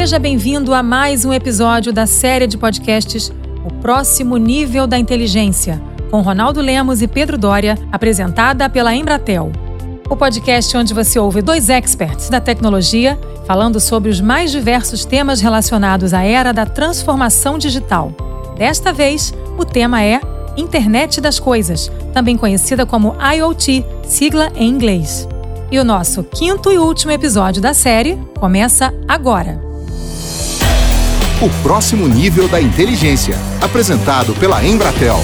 Seja bem-vindo a mais um episódio da série de podcasts O Próximo Nível da Inteligência, com Ronaldo Lemos e Pedro Doria, apresentada pela Embratel. O podcast onde você ouve dois experts da tecnologia falando sobre os mais diversos temas relacionados à era da transformação digital. Desta vez, o tema é Internet das Coisas, também conhecida como IoT, sigla em inglês. E o nosso quinto e último episódio da série começa agora. O Próximo Nível da Inteligência, apresentado pela Embratel.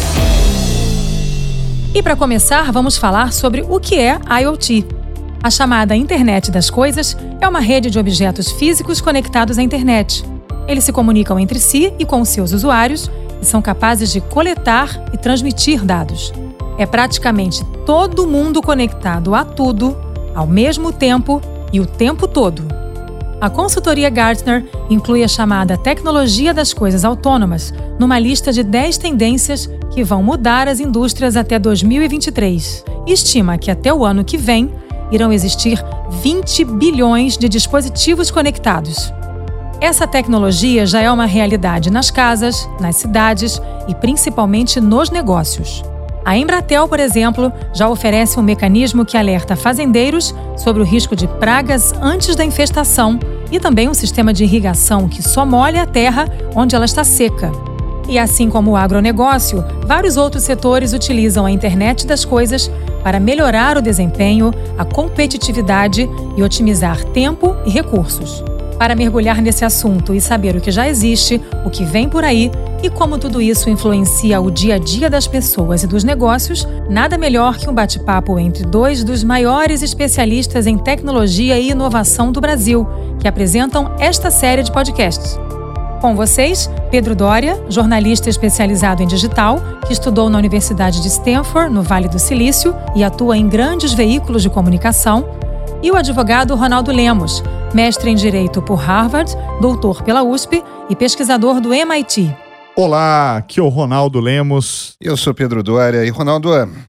E para começar, vamos falar sobre o que é IoT. A chamada Internet das Coisas é uma rede de objetos físicos conectados à internet. Eles se comunicam entre si e com seus usuários e são capazes de coletar e transmitir dados. É praticamente todo mundo conectado a tudo, ao mesmo tempo e o tempo todo. A consultoria Gartner inclui a chamada tecnologia das coisas autônomas numa lista de 10 tendências que vão mudar as indústrias até 2023 e estima que até o ano que vem irão existir 20 bilhões de dispositivos conectados. Essa tecnologia já é uma realidade nas casas, nas cidades e principalmente nos negócios. A Embratel, por exemplo, já oferece um mecanismo que alerta fazendeiros sobre o risco de pragas antes da infestação e também um sistema de irrigação que só molha a terra onde ela está seca. E assim como o agronegócio, vários outros setores utilizam a internet das coisas para melhorar o desempenho, a competitividade e otimizar tempo e recursos. Para mergulhar nesse assunto e saber o que já existe, o que vem por aí e como tudo isso influencia o dia a dia das pessoas e dos negócios, nada melhor que um bate-papo entre dois dos maiores especialistas em tecnologia e inovação do Brasil, que apresentam esta série de podcasts. Com vocês, Pedro Doria, jornalista especializado em digital, que estudou na Universidade de Stanford, no Vale do Silício, e atua em grandes veículos de comunicação, e o advogado Ronaldo Lemos, mestre em Direito por Harvard, doutor pela USP e pesquisador do MIT. Olá, aqui é o Ronaldo Lemos. Eu sou Pedro Doria e, Ronaldo,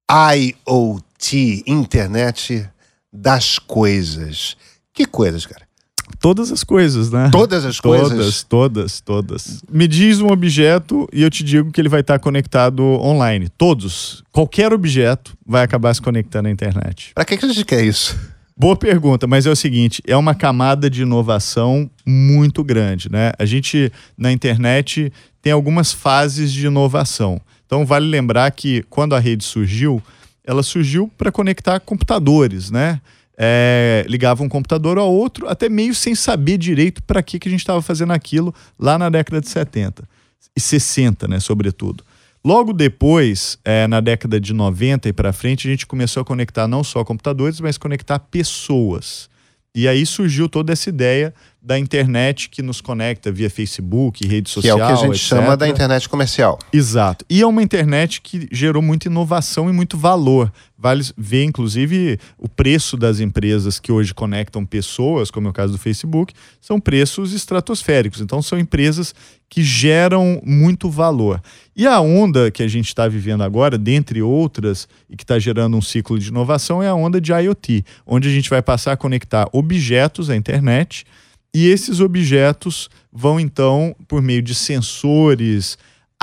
IoT, Internet das Coisas. Que coisas, cara? Todas as coisas, né? Todas as coisas? Todas. Me diz um objeto e eu te digo que ele vai estar conectado online. Todos. Qualquer objeto vai acabar se conectando à internet. Pra que a gente quer isso? Boa pergunta, mas é o seguinte, é uma camada de inovação muito grande, né? A gente, na internet, tem algumas fases de inovação. Então, vale lembrar que quando a rede surgiu, ela surgiu para conectar computadores, né? Ligava um computador ao outro, até meio sem saber direito para que a gente estava fazendo aquilo lá na década de 70 e 60, né, sobretudo. Logo depois, na década de 90 e para frente, a gente começou a conectar não só computadores, mas conectar pessoas. E aí surgiu toda essa ideia da internet que nos conecta via Facebook, rede social, que é o que a gente etc. chama da internet comercial. Exato. E é uma internet que gerou muita inovação e muito valor. Vale ver, inclusive, o preço das empresas que hoje conectam pessoas, como é o caso do Facebook, são preços estratosféricos. Então, são empresas que geram muito valor. E a onda que a gente está vivendo agora, dentre outras, e que está gerando um ciclo de inovação, é a onda de IoT, onde a gente vai passar a conectar objetos à internet e esses objetos vão, então, por meio de sensores,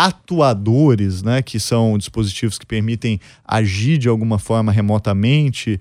atuadores, né, que são dispositivos que permitem agir de alguma forma remotamente,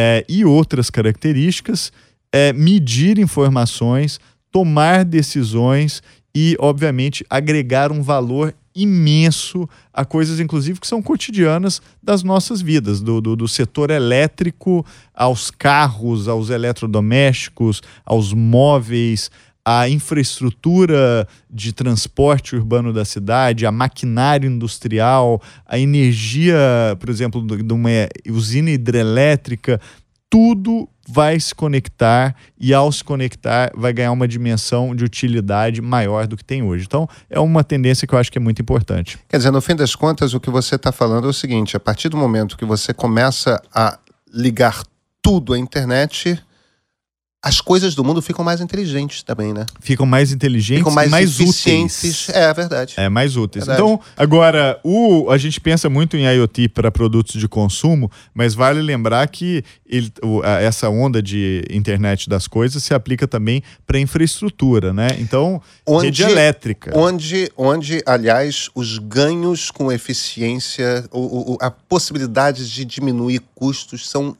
e outras características, medir informações, tomar decisões e, obviamente, agregar um valor imenso a coisas, inclusive, que são cotidianas das nossas vidas, do setor elétrico aos carros, aos eletrodomésticos, aos móveis, a infraestrutura de transporte urbano da cidade, a maquinária industrial, a energia, por exemplo, de uma usina hidrelétrica, tudo vai se conectar e, ao se conectar, vai ganhar uma dimensão de utilidade maior do que tem hoje. Então, é uma tendência que eu acho que é muito importante. Quer dizer, no fim das contas, o que você está falando é o seguinte: a partir do momento que você começa a ligar tudo à internet, as coisas do mundo ficam mais inteligentes também, né? Ficam mais inteligentes Ficam e mais eficientes. úteis. É verdade. É, mais úteis. Verdade. Então, agora, a gente pensa muito em IoT para produtos de consumo, mas vale lembrar que essa onda de internet das coisas se aplica também para infraestrutura, né? Então, rede elétrica. Onde, aliás, os ganhos com eficiência, a possibilidade de diminuir custos são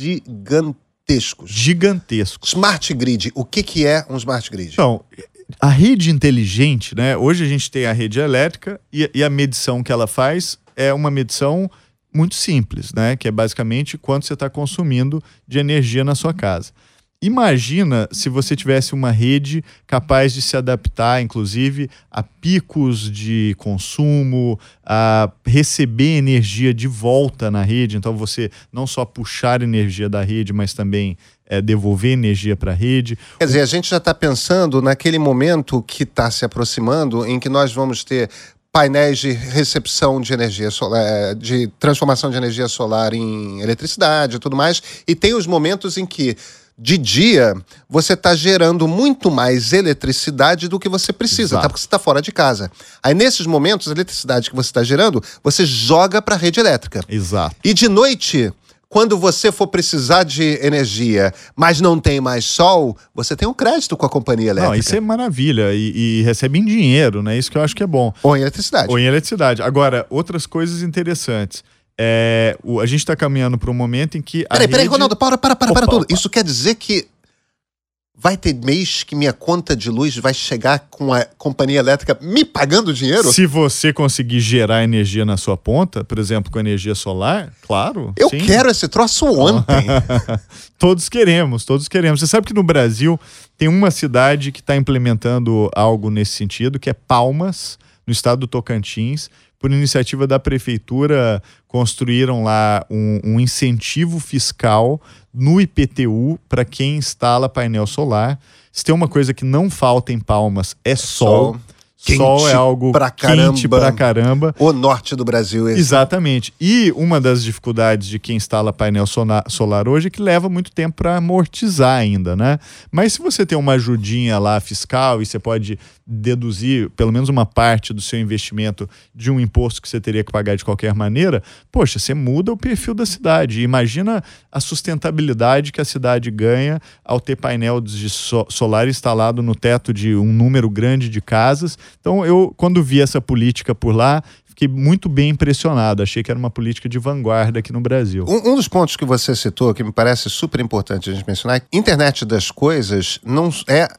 gigantescos. Smart grid. O que é um smart grid? Então, a rede inteligente, né? Hoje a gente tem a rede elétrica e a medição que ela faz é uma medição muito simples, né? Que é basicamente quanto você está consumindo de energia na sua casa. Imagina se você tivesse uma rede capaz de se adaptar, inclusive, a picos de consumo, a receber energia de volta na rede. Então, você não só puxar energia da rede, mas também devolver energia para a rede. Quer dizer, a gente já está pensando naquele momento que está se aproximando, em que nós vamos ter painéis de recepção de energia solar, de transformação de energia solar em eletricidade e tudo mais, e tem os momentos em que de dia, você está gerando muito mais eletricidade do que você precisa, tá? Porque você está fora de casa. Aí, nesses momentos, a eletricidade que você está gerando, você joga para a rede elétrica. Exato. E de noite, quando você for precisar de energia, mas não tem mais sol, você tem um crédito com a companhia elétrica. Não, isso é maravilha. E recebe em dinheiro, né? Isso que eu acho que é bom. Ou em eletricidade. Ou em eletricidade. Agora, outras coisas interessantes. A gente está caminhando para um momento em que Peraí, Ronaldo, para tudo. Isso quer dizer que vai ter mês que minha conta de luz vai chegar com a companhia elétrica me pagando dinheiro? Se você conseguir gerar energia na sua ponta, por exemplo, com energia solar, claro. Eu quero esse troço ontem. Todos queremos. Você sabe que no Brasil tem uma cidade que está implementando algo nesse sentido, que é Palmas, no estado do Tocantins. Por iniciativa da prefeitura, construíram lá um incentivo fiscal no IPTU para quem instala painel solar. Se tem uma coisa que não falta em Palmas, é sol. Sol é algo quente pra caramba. O norte do Brasil. Exatamente. E uma das dificuldades de quem instala painel solar hoje é que leva muito tempo para amortizar ainda, né? Mas se você tem uma ajudinha lá fiscal e você pode deduzir pelo menos uma parte do seu investimento de um imposto que você teria que pagar de qualquer maneira, poxa, você muda o perfil da cidade. Imagina a sustentabilidade que a cidade ganha ao ter painel de solar instalado no teto de um número grande de casas. Então, eu, quando vi essa política por lá, fiquei muito bem impressionado. Achei que era uma política de vanguarda aqui no Brasil. Um dos pontos que você citou, que me parece super importante a gente mencionar, é que a internet das coisas não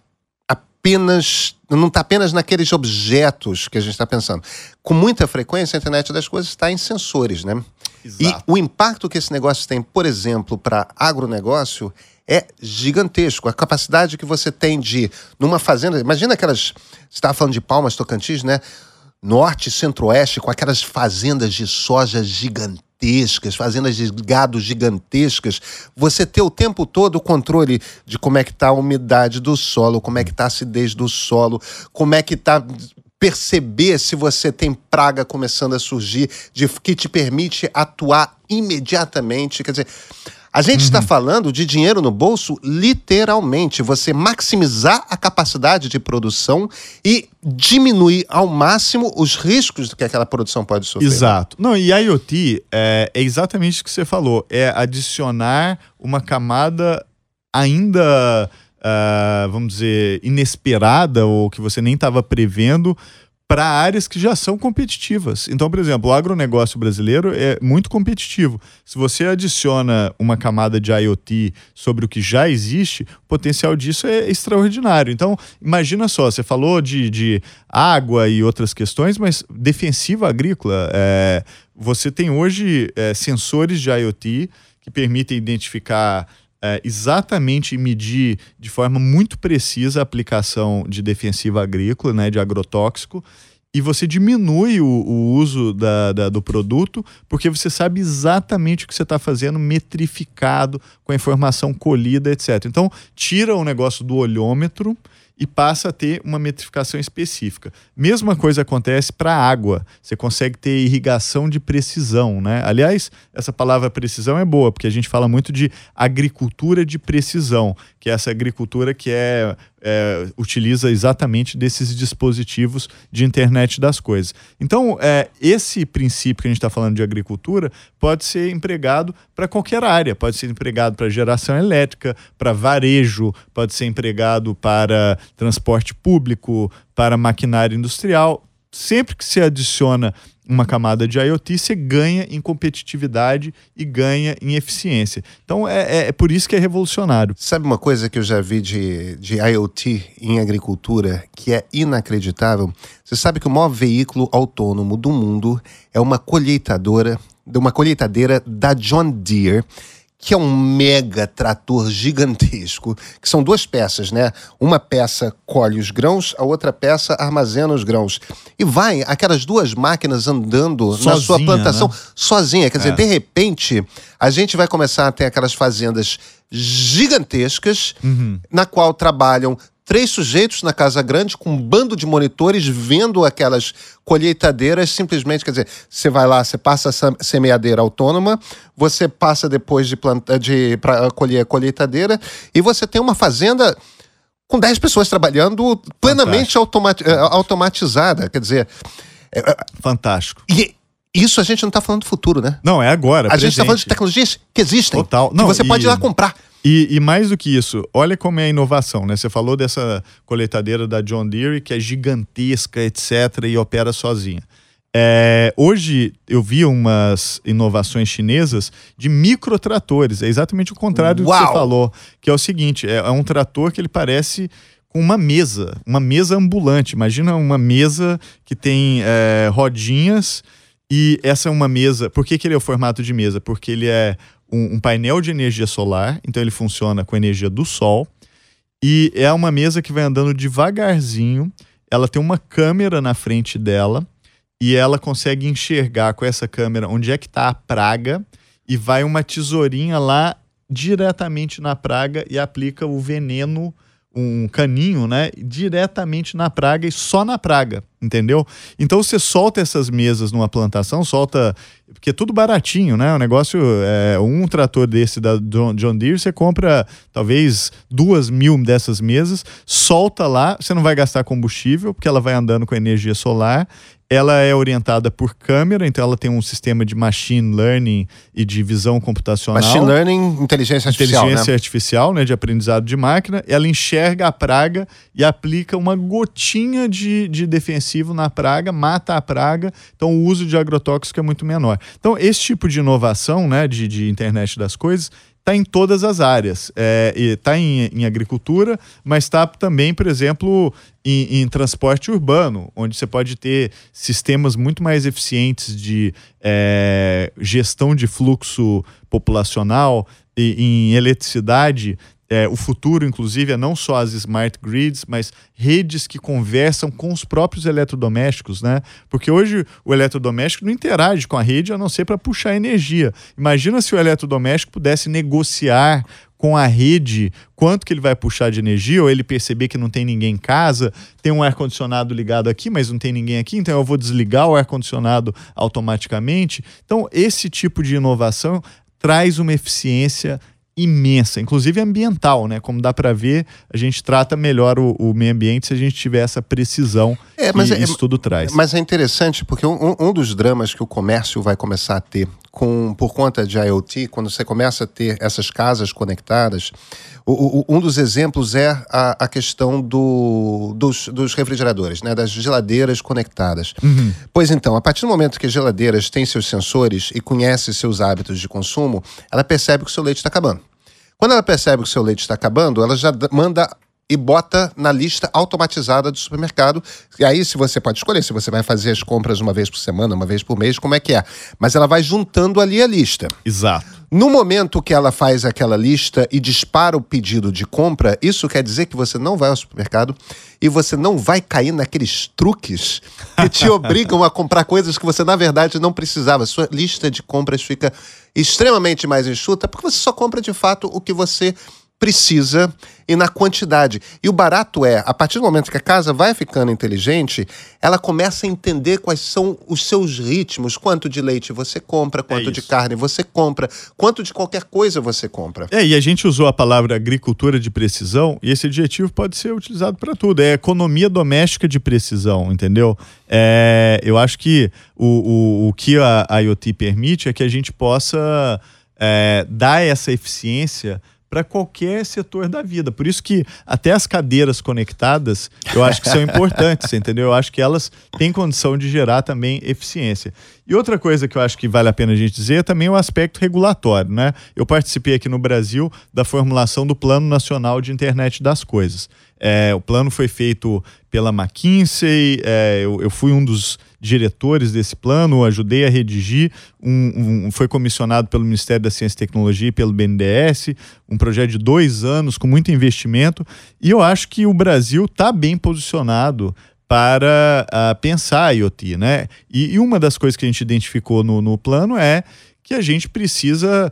está apenas naqueles objetos que a gente está pensando. Com muita frequência, a internet das coisas está em sensores, né? Exato. E o impacto que esse negócio tem, por exemplo, para agronegócio, é gigantesco. A capacidade que você tem de, numa fazenda... Imagina aquelas... Você estava falando de Palmas, Tocantins, né? Norte, centro-oeste, com aquelas fazendas de soja gigantescas, fazendas de gado gigantescas. Você ter o tempo todo o controle de como é que está a umidade do solo, como é que está a acidez do solo, como é que está... Perceber se você tem praga começando a surgir, que te permite atuar imediatamente. Quer dizer, a gente está falando de dinheiro no bolso, literalmente. Você maximizar a capacidade de produção e diminuir ao máximo os riscos que aquela produção pode sofrer. Exato. Não, e IoT é exatamente o que você falou. É adicionar uma camada ainda... vamos dizer, inesperada ou que você nem estava prevendo para áreas que já são competitivas. Então, por exemplo, o agronegócio brasileiro é muito competitivo. Se você adiciona uma camada de IoT sobre o que já existe, o potencial disso é extraordinário. Então, imagina só, você falou de água e outras questões, mas defensiva agrícola, você tem hoje sensores de IoT que permitem identificar exatamente medir de forma muito precisa a aplicação de defensiva agrícola, né, de agrotóxico, e você diminui o uso do produto, porque você sabe exatamente o que você está fazendo, metrificado, com a informação colhida, etc. Então, tira o negócio do olhômetro e passa a ter uma metrificação específica. Mesma coisa acontece para a água. Você consegue ter irrigação de precisão, né? Aliás, essa palavra precisão é boa, porque a gente fala muito de agricultura de precisão, que é essa agricultura que utiliza exatamente desses dispositivos de internet das coisas. Então, esse princípio que a gente está falando de agricultura pode ser empregado para qualquer área, pode ser empregado para geração elétrica, para varejo, pode ser empregado para transporte público, para maquinária industrial. Sempre que se adiciona uma camada de IoT, você ganha em competitividade e ganha em eficiência. Então, é por isso que é revolucionário. Sabe uma coisa que eu já vi de IoT em agricultura que é inacreditável? Você sabe que o maior veículo autônomo do mundo é uma colheitadeira da John Deere, que é um mega trator gigantesco, que são 2 peças, né? Uma peça colhe os grãos, a outra peça armazena os grãos. E vai aquelas 2 máquinas andando sozinha, na sua plantação, né? Sozinha. Quer dizer, de repente, a gente vai começar a ter aquelas fazendas gigantescas, na qual trabalham 3 sujeitos na casa grande com um bando de monitores vendo aquelas colheitadeiras. Simplesmente, quer dizer, você vai lá, você passa essa semeadeira autônoma, você passa depois para colher a colheitadeira e você tem uma fazenda com 10 pessoas trabalhando plenamente automatizada. Quer dizer... Fantástico. E isso a gente não está falando do futuro, né? Não, é agora. A gente está falando de tecnologias que existem. Total. Que você pode ir lá comprar. E mais do que isso, olha como é a inovação, né? Você falou dessa colheitadeira da John Deere, que é gigantesca, etc., e opera sozinha. Hoje eu vi umas inovações chinesas de microtratores. É exatamente o contrário do que você falou, que é o seguinte, é um trator que ele parece com uma mesa ambulante. Imagina uma mesa que tem rodinhas, e essa é uma mesa... Por que ele é o formato de mesa? Porque ele é um painel de energia solar, então ele funciona com a energia do sol, e é uma mesa que vai andando devagarzinho, ela tem uma câmera na frente dela, e ela consegue enxergar com essa câmera onde é que está a praga, e vai uma tesourinha lá diretamente na praga e aplica o veneno, um caninho, né, diretamente na praga e só na praga, entendeu? Então você solta essas mesas numa plantação, porque é tudo baratinho, né? O negócio um trator desse da John Deere, você compra talvez 2.000 dessas mesas, solta lá, você não vai gastar combustível, porque ela vai andando com energia solar. Ela é orientada por câmera, então ela tem um sistema de machine learning e de visão computacional. Machine learning, inteligência artificial, Inteligência artificial, né, de aprendizado de máquina. Ela enxerga a praga e aplica uma gotinha de defensivo na praga, mata a praga. Então o uso de agrotóxico é muito menor. Então esse tipo de inovação, né, de internet das coisas, está em todas as áreas. Está em agricultura, mas está também, por exemplo, em transporte urbano, onde você pode ter sistemas muito mais eficientes de gestão de fluxo populacional, em eletricidade. O futuro, inclusive, é não só as smart grids, mas redes que conversam com os próprios eletrodomésticos, né? Porque hoje o eletrodoméstico não interage com a rede a não ser para puxar energia. Imagina se o eletrodoméstico pudesse negociar com a rede quanto que ele vai puxar de energia, ou ele perceber que não tem ninguém em casa, tem um ar-condicionado ligado aqui, mas não tem ninguém aqui, então eu vou desligar o ar-condicionado automaticamente. Então, esse tipo de inovação traz uma eficiência imensa, inclusive ambiental, né? Como dá para ver, a gente trata melhor o meio ambiente se a gente tiver essa precisão que isso tudo traz. Mas é interessante porque um dos dramas que o comércio vai começar a ter por conta de IoT, quando você começa a ter essas casas conectadas, um dos exemplos é a questão dos refrigeradores, né? Das geladeiras conectadas. Pois então, a partir do momento que as geladeiras têm seus sensores e conhecem seus hábitos de consumo, ela percebe que o seu leite está acabando. Quando ela percebe que o seu leite está acabando, ela já manda e bota na lista automatizada do supermercado. E aí você pode escolher se você vai fazer as compras uma vez por semana, uma vez por mês, como é que é. Mas ela vai juntando ali a lista. Exato. No momento que ela faz aquela lista e dispara o pedido de compra, isso quer dizer que você não vai ao supermercado e você não vai cair naqueles truques que te obrigam a comprar coisas que você, na verdade, não precisava. Sua lista de compras fica extremamente mais enxuta porque você só compra, de fato, o que você precisa e na quantidade. E o barato é, a partir do momento que a casa vai ficando inteligente, ela começa a entender quais são os seus ritmos, quanto de leite você compra, quanto de carne você compra, quanto de qualquer coisa você compra. E a gente usou a palavra agricultura de precisão, e esse adjetivo pode ser utilizado para tudo. É economia doméstica de precisão, entendeu? Eu acho que o que a IoT permite é que a gente possa dar essa eficiência para qualquer setor da vida. Por isso que até as cadeiras conectadas, eu acho que são importantes, entendeu? Eu acho que elas têm condição de gerar também eficiência. E outra coisa que eu acho que vale a pena a gente dizer é também o aspecto regulatório, né? Eu participei aqui no Brasil da formulação do Plano Nacional de Internet das Coisas. O plano foi feito pela McKinsey, eu fui um dos diretores desse plano, ajudei a redigir, foi comissionado pelo Ministério da Ciência e Tecnologia e pelo BNDES, um projeto de 2 anos com muito investimento, e eu acho que o Brasil está bem posicionado para pensar a IoT, né? E uma das coisas que a gente identificou no plano é que a gente precisa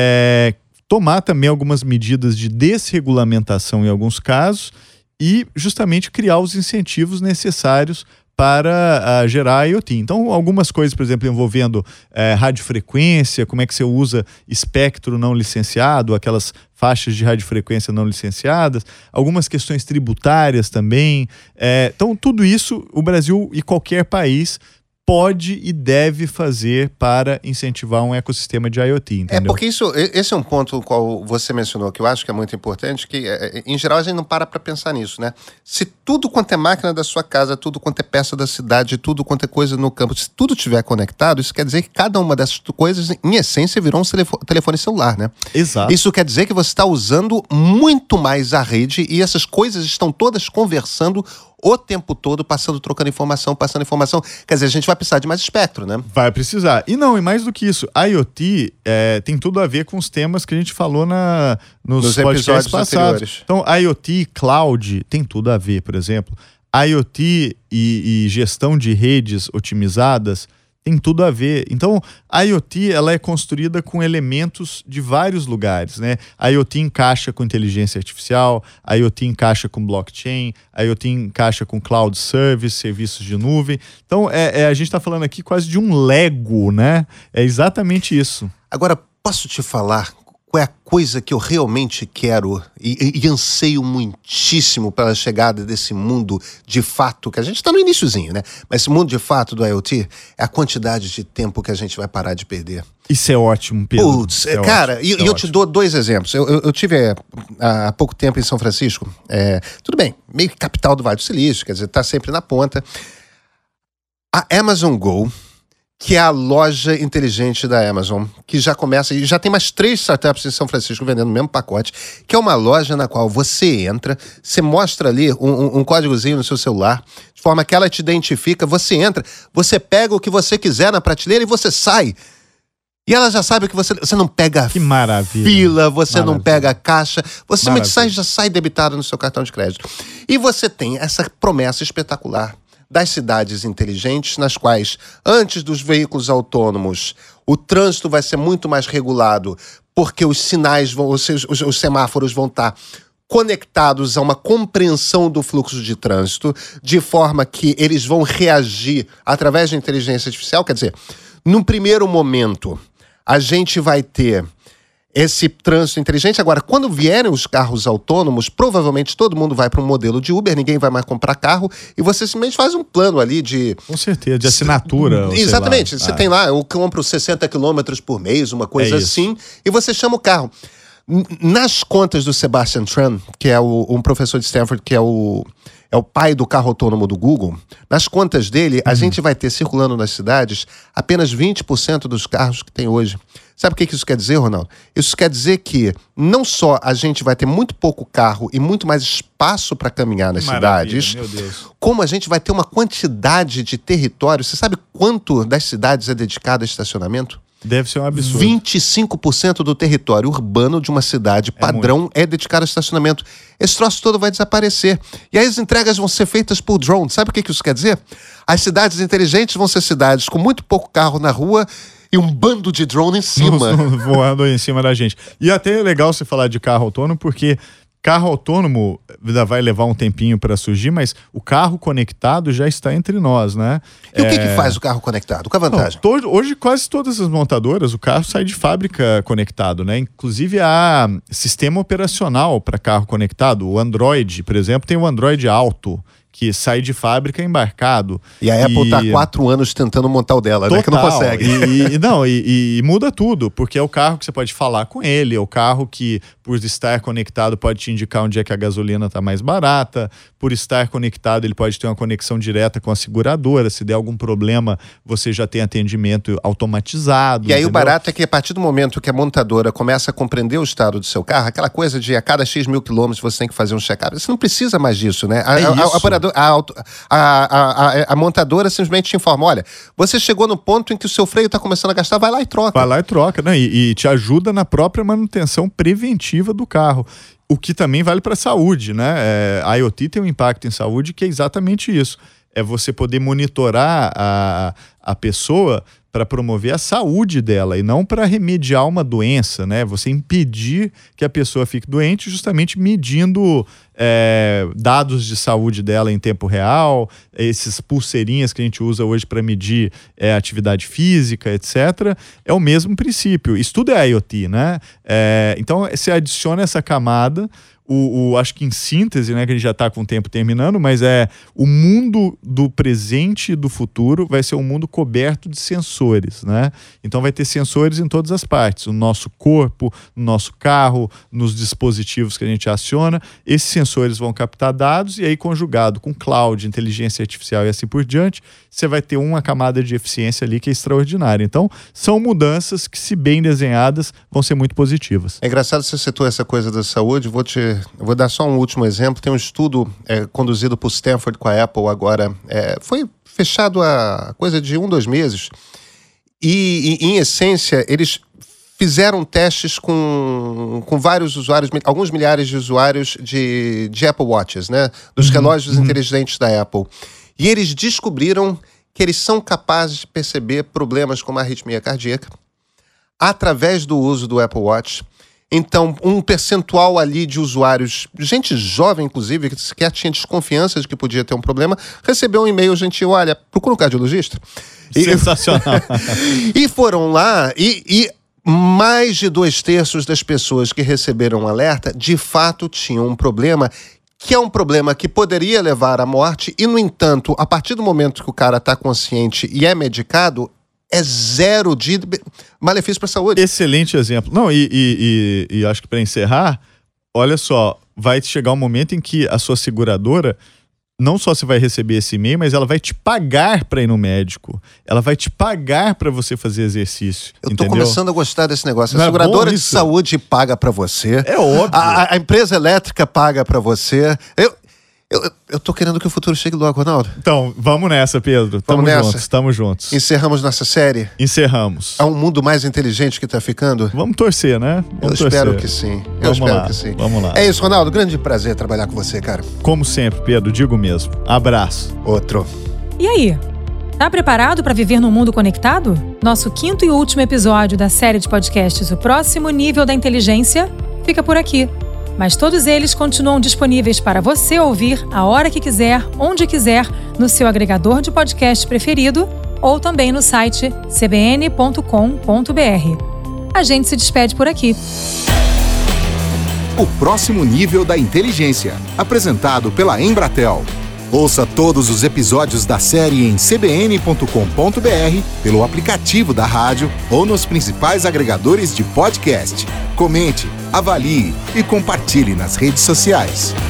tomar também algumas medidas de desregulamentação em alguns casos e justamente criar os incentivos necessários para gerar IoT. Então, algumas coisas, por exemplo, envolvendo radiofrequência, como é que você usa espectro não licenciado, aquelas faixas de radiofrequência não licenciadas, algumas questões tributárias também. Então, tudo isso o Brasil e qualquer país pode e deve fazer para incentivar um ecossistema de IoT, entendeu? Porque esse é um ponto qual você mencionou, que eu acho que é muito importante, que em geral a gente não para pensar nisso, né? Se tudo quanto é máquina da sua casa, tudo quanto é peça da cidade, tudo quanto é coisa no campo, se tudo estiver conectado, isso quer dizer que cada uma dessas coisas, em essência, virou um telefone celular, né? Exato. Isso quer dizer que você está usando muito mais a rede e essas coisas estão todas conversando o tempo todo, trocando informação, passando informação. Quer dizer, a gente vai precisar de mais espectro, né? Vai precisar. E mais do que isso, a IoT tem tudo a ver com os temas que a gente falou nos podcasts passados. Anteriores. Então, IoT, cloud, tem tudo a ver, por exemplo. IoT e gestão de redes otimizadas tem tudo a ver. Então, a IoT ela é construída com elementos de vários lugares, né? A IoT encaixa com inteligência artificial, a IoT encaixa com blockchain, a IoT encaixa com cloud service, serviços de nuvem. Então, a gente está falando aqui quase de um Lego, né? É exatamente isso. Agora, posso te falar qual é a coisa que eu realmente quero e anseio muitíssimo pela chegada desse mundo de fato, que a gente está no iniciozinho, né? Mas esse mundo de fato do IoT é a quantidade de tempo que a gente vai parar de perder. Isso é ótimo, Pedro. Putz, cara, e eu te dou 2 exemplos. Eu tive há pouco tempo em São Francisco, tudo bem, meio que capital do Vale do Silício, quer dizer, tá sempre na ponta. A Amazon Go, que é a loja inteligente da Amazon, que já começa, e já tem mais 3 startups em São Francisco vendendo o mesmo pacote, que é uma loja na qual você entra, você mostra ali um códigozinho no seu celular, de forma que ela te identifica, você entra, você pega o que você quiser na prateleira e você sai. E ela já sabe que você não pega fila, você não pega caixa, você simplesmente já sai debitado no seu cartão de crédito. E você tem essa promessa espetacular das cidades inteligentes, nas quais, antes dos veículos autônomos, o trânsito vai ser muito mais regulado, porque os sinais os semáforos vão estar conectados a uma compreensão do fluxo de trânsito, de forma que eles vão reagir através de inteligência artificial. Quer dizer, num primeiro momento, a gente vai ter esse trânsito inteligente. Agora, quando vierem os carros autônomos, provavelmente todo mundo vai para um modelo de Uber, ninguém vai mais comprar carro, e você simplesmente faz um plano ali de... Com certeza, de assinatura. Exatamente, você tem lá, eu compro 60 quilômetros por mês, uma coisa assim, e você chama o carro. Nas contas do Sebastian Tran, que é um professor de Stanford, que é o pai do carro autônomo do Google, nas contas dele, a gente vai ter circulando nas cidades apenas 20% dos carros que tem hoje. Sabe o que isso quer dizer, Ronaldo? Isso quer dizer que não só a gente vai ter muito pouco carro e muito mais espaço para caminhar nas cidades, meu Deus, como a gente vai ter uma quantidade de território. Você sabe quanto das cidades é dedicado a estacionamento? Deve ser um absurdo. 25% do território urbano de uma cidade padrão é dedicado a estacionamento. Esse troço todo vai desaparecer. E aí as entregas vão ser feitas por drone. Sabe o que isso quer dizer? As cidades inteligentes vão ser cidades com muito pouco carro na rua e um bando de drone em cima. Voando em cima da gente. E até é legal você falar de carro autônomo, porque carro autônomo ainda vai levar um tempinho para surgir, mas o carro conectado já está entre nós, né? E o que faz o carro conectado? Qual a vantagem? Hoje quase todas as montadoras, o carro sai de fábrica conectado, né? Inclusive há sistema operacional para carro conectado. O Android, por exemplo, tem o Android Auto, que sai de fábrica embarcado. E a Apple está há 4 anos tentando montar o dela, né? Que não consegue. E muda tudo, porque é o carro que você pode falar com ele, é o carro que, por estar conectado, pode te indicar onde é que a gasolina está mais barata, por estar conectado, ele pode ter uma conexão direta com a seguradora, se der algum problema, você já tem atendimento automatizado. E aí entendeu? O barato é que a partir do momento que a montadora começa a compreender o estado do seu carro, aquela coisa de a cada X mil quilômetros você tem que fazer um check-up, você não precisa mais disso, né? A montadora simplesmente te informa, olha, você chegou no ponto em que o seu freio está começando a gastar, vai lá e troca. Vai lá e troca, né? E te ajuda na própria manutenção preventiva do carro. O que também vale para a saúde, né? A IoT tem um impacto em saúde que é exatamente isso. É você poder monitorar a pessoa para promover a saúde dela e não para remediar uma doença, né? Você impedir que a pessoa fique doente justamente medindo dados de saúde dela em tempo real, esses pulseirinhas que a gente usa hoje para medir atividade física, etc. É o mesmo princípio. Isso tudo é IoT, né? Então, você adiciona essa camada. Acho que em síntese, né, que a gente já está com o tempo terminando, mas o mundo do presente e do futuro vai ser um mundo coberto de sensores, né? Então vai ter sensores em todas as partes, no nosso corpo, no nosso carro, nos dispositivos que a gente aciona. Esses sensores vão captar dados e aí, conjugado com cloud, inteligência artificial e assim por diante, você vai ter uma camada de eficiência ali que é extraordinária. Então, são mudanças que, se bem desenhadas, vão ser muito positivas. É engraçado você citou essa coisa da saúde. Vou dar só um último exemplo. Tem um estudo conduzido por Stanford com a Apple agora. Foi fechado há coisa de 2 meses. E, em essência, eles fizeram testes com vários usuários, alguns milhares de usuários de Apple Watches, né? Dos relógios inteligentes da Apple. E eles descobriram que eles são capazes de perceber problemas como arritmia cardíaca através do uso do Apple Watch. Então, um percentual ali de usuários, gente jovem, inclusive, que sequer tinha desconfiança de que podia ter um problema, recebeu um e-mail gentil, olha, procura um cardiologista. Sensacional. E foram lá e mais de 2/3 das pessoas que receberam um alerta, de fato, tinham um problema, que é um problema que poderia levar à morte e, no entanto, a partir do momento que o cara está consciente e é medicado, é zero de malefício para a saúde. Excelente exemplo. Não, e acho que para encerrar, olha só, vai chegar um momento em que a sua seguradora, não só você vai receber esse e-mail, mas ela vai te pagar para ir no médico. Ela vai te pagar para você fazer exercício. Eu tô começando a gostar desse negócio. Não a seguradora de saúde paga para você. É óbvio. A empresa elétrica paga para você. Eu tô querendo que o futuro chegue logo, Ronaldo. Então, vamos nessa, Pedro. Tamo juntos. Encerramos nossa série? Encerramos. Há um mundo mais inteligente que tá ficando? Vamos torcer, né? Eu espero que sim. Vamos lá. É isso, Ronaldo. Grande prazer trabalhar com você, cara. Como sempre, Pedro, digo mesmo. Abraço. Outro. E aí? Tá preparado para viver num mundo conectado? Nosso 5º e último episódio da série de podcasts O Próximo Nível da Inteligência fica por aqui. Mas todos eles continuam disponíveis para você ouvir a hora que quiser, onde quiser, no seu agregador de podcast preferido ou também no site cbn.com.br. A gente se despede por aqui. O Próximo Nível da Inteligência, apresentado pela Embratel. Ouça todos os episódios da série em cbn.com.br, pelo aplicativo da rádio ou nos principais agregadores de podcast. Comente, avalie e compartilhe nas redes sociais.